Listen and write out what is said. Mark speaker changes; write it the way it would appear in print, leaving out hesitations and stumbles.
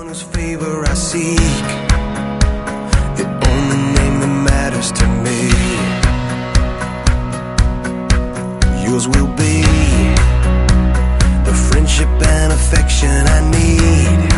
Speaker 1: as favor I seek, the only name that matters to me. Yours will be the friendship and affection I need.